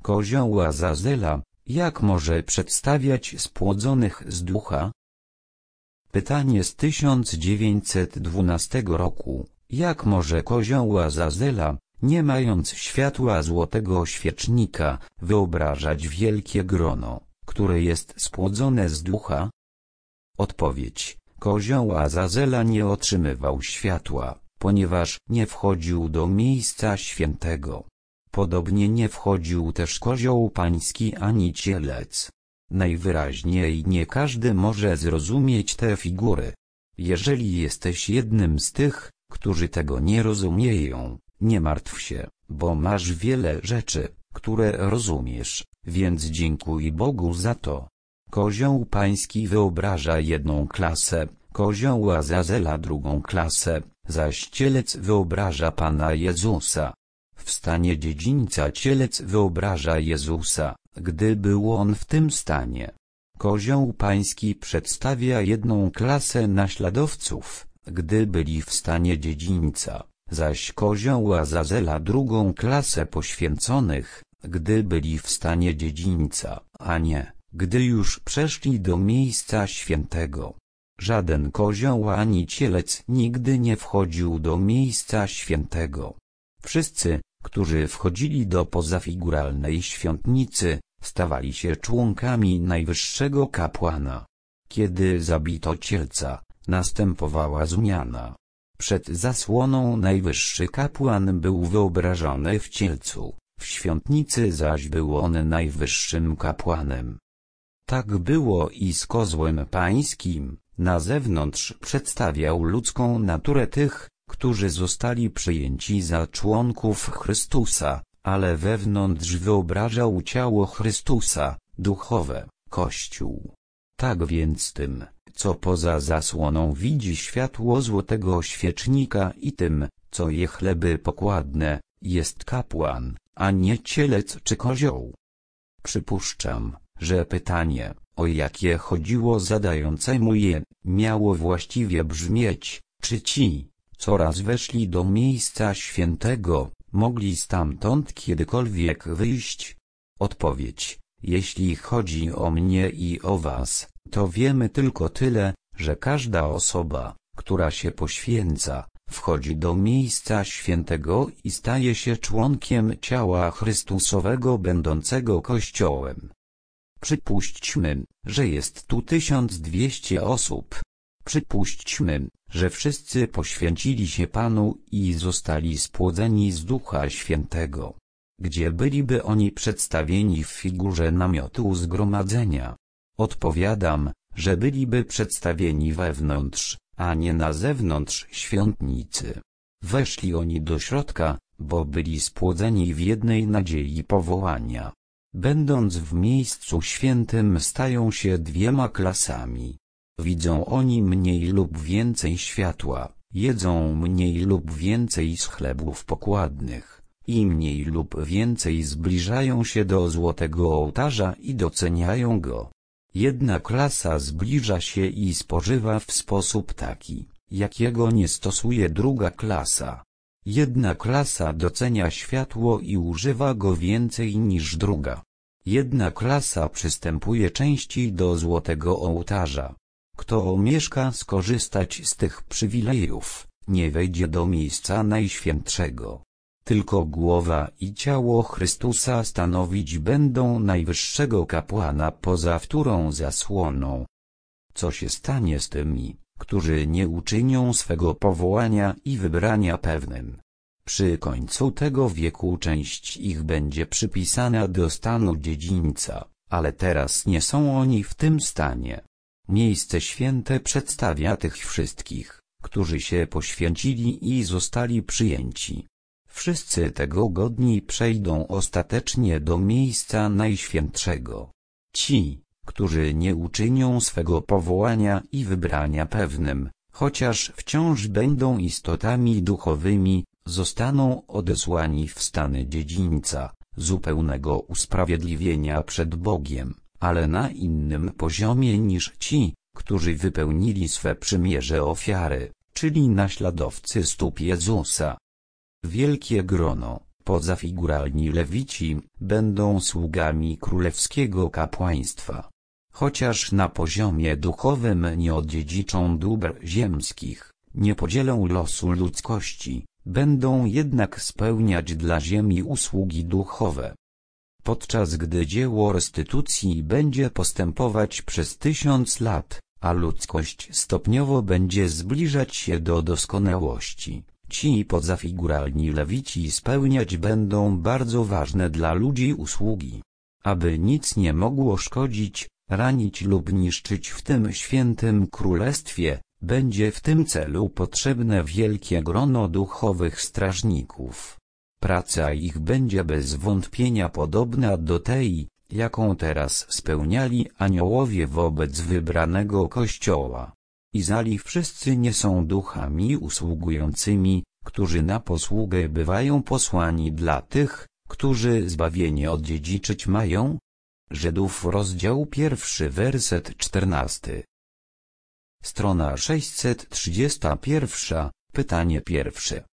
kozioł Azazela, jak może przedstawiać spłodzonych z ducha? Pytanie z 1912 roku. Jak może kozioł Azazela, nie mając światła złotego świecznika, wyobrażać wielkie grono, które jest spłodzone z ducha? Odpowiedź. Kozioł Azazela nie otrzymywał światła, ponieważ nie wchodził do miejsca świętego. Podobnie nie wchodził też kozioł pański ani cielec. Najwyraźniej nie każdy może zrozumieć te figury. Jeżeli jesteś jednym z tych, którzy tego nie rozumieją, nie martw się, bo masz wiele rzeczy, które rozumiesz, więc dziękuj Bogu za to. Kozioł pański wyobraża jedną klasę, kozioł Azazela drugą klasę, zaś cielec wyobraża Pana Jezusa. W stanie dziedzińca cielec wyobraża Jezusa, gdy był on w tym stanie. Kozioł pański przedstawia jedną klasę naśladowców, gdy byli w stanie dziedzińca, zaś kozioł Azazela drugą klasę poświęconych, gdy byli w stanie dziedzińca, a nie, gdy już przeszli do miejsca świętego. Żaden kozioł ani cielec nigdy nie wchodził do miejsca świętego. Wszyscy, którzy wchodzili do pozafiguralnej świątnicy, stawali się członkami najwyższego kapłana. Kiedy zabito cielca, następowała zmiana. Przed zasłoną najwyższy kapłan był wyobrażony w cielcu, w świątnicy zaś był on najwyższym kapłanem. Tak było i z kozłem pańskim. Na zewnątrz przedstawiał ludzką naturę tych, którzy zostali przyjęci za członków Chrystusa, ale wewnątrz wyobrażał ciało Chrystusa, duchowe, Kościół. Tak więc tym, co poza zasłoną widzi światło złotego świecznika i tym, co je chleby pokładne, jest kapłan, a nie cielec czy kozioł. Przypuszczam, że pytanie, o jakie chodziło zadającemu je, miało właściwie brzmieć, czy ci, co raz weszli do miejsca świętego, mogli stamtąd kiedykolwiek wyjść? Odpowiedź. Jeśli chodzi o mnie i o was, to wiemy tylko tyle, że każda osoba, która się poświęca, wchodzi do miejsca świętego i staje się członkiem ciała Chrystusowego będącego Kościołem. Przypuśćmy, że jest tu 1200 osób. Przypuśćmy, że wszyscy poświęcili się Panu i zostali spłodzeni z Ducha Świętego. Gdzie byliby oni przedstawieni w figurze namiotu zgromadzenia? Odpowiadam, że byliby przedstawieni wewnątrz, a nie na zewnątrz świątnicy. Weszli oni do środka, bo byli spłodzeni w jednej nadziei powołania. Będąc w miejscu świętym stają się dwiema klasami. Widzą oni mniej lub więcej światła, jedzą mniej lub więcej z chlebów pokładnych, i mniej lub więcej zbliżają się do złotego ołtarza i doceniają go. Jedna klasa zbliża się i spożywa w sposób taki, jakiego nie stosuje druga klasa. Jedna klasa docenia światło i używa go więcej niż druga. Jedna klasa przystępuje częściej do złotego ołtarza. Kto omieszka skorzystać z tych przywilejów, nie wejdzie do miejsca najświętszego. Tylko głowa i ciało Chrystusa stanowić będą najwyższego kapłana poza wtórą zasłoną. Co się stanie z tymi, którzy nie uczynią swego powołania i wybrania pewnym? Przy końcu tego wieku część ich będzie przypisana do stanu dziedzińca, ale teraz nie są oni w tym stanie. Miejsce święte przedstawia tych wszystkich, którzy się poświęcili i zostali przyjęci. Wszyscy tego godni przejdą ostatecznie do miejsca najświętszego. Ci, którzy nie uczynią swego powołania i wybrania pewnym, chociaż wciąż będą istotami duchowymi, zostaną odesłani w stany dziedzińca, zupełnego usprawiedliwienia przed Bogiem, ale na innym poziomie niż ci, którzy wypełnili swe przymierze ofiary, czyli naśladowcy stóp Jezusa. Wielkie grono, Pozafiguralni lewici będą sługami królewskiego kapłaństwa. Chociaż na poziomie duchowym nie odziedziczą dóbr ziemskich, nie podzielą losu ludzkości, będą jednak spełniać dla ziemi usługi duchowe. Podczas gdy dzieło restytucji będzie postępować przez 1000 lat, a ludzkość stopniowo będzie zbliżać się do doskonałości, ci pozafiguralni lewici spełniać będą bardzo ważne dla ludzi usługi. Aby nic nie mogło szkodzić, ranić lub niszczyć w tym świętym królestwie, będzie w tym celu potrzebne wielkie grono duchowych strażników. Praca ich będzie bez wątpienia podobna do tej, jaką teraz spełniali aniołowie wobec wybranego Kościoła. I zali wszyscy nie są duchami usługującymi, którzy na posługę bywają posłani dla tych, którzy zbawienie odziedziczyć mają? Żydów rozdział 1 werset 14. Strona 631, pytanie pierwsze.